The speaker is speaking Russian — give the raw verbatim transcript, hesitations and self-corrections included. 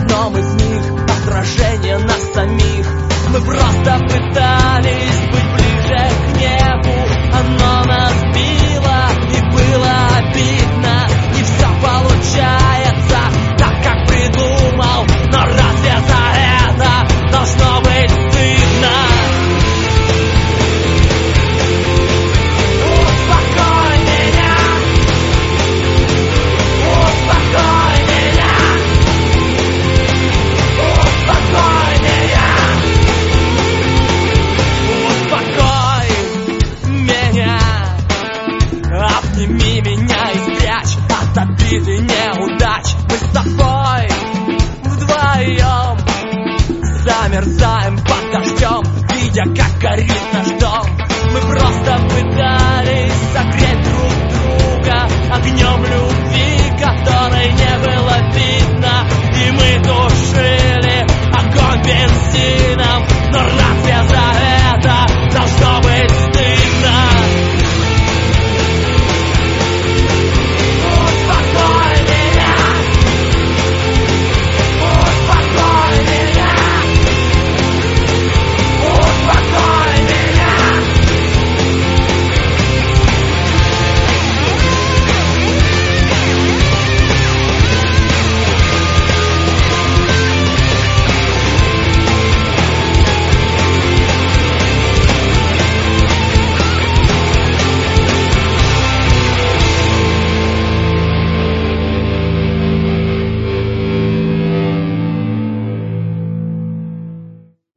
одном из них отражение нас самих. Мы просто пытались быть ближе к небу, оно нас било и было обидно. Не все получается так, как придумал, но разве за это должно быть стыдно? Успокой меня, успокой меня, успокой меня, успокой меня, обними меня и спрячь от обид и неудач. Мы с тобой вдвоем замерзаем под дождем, видя, как горит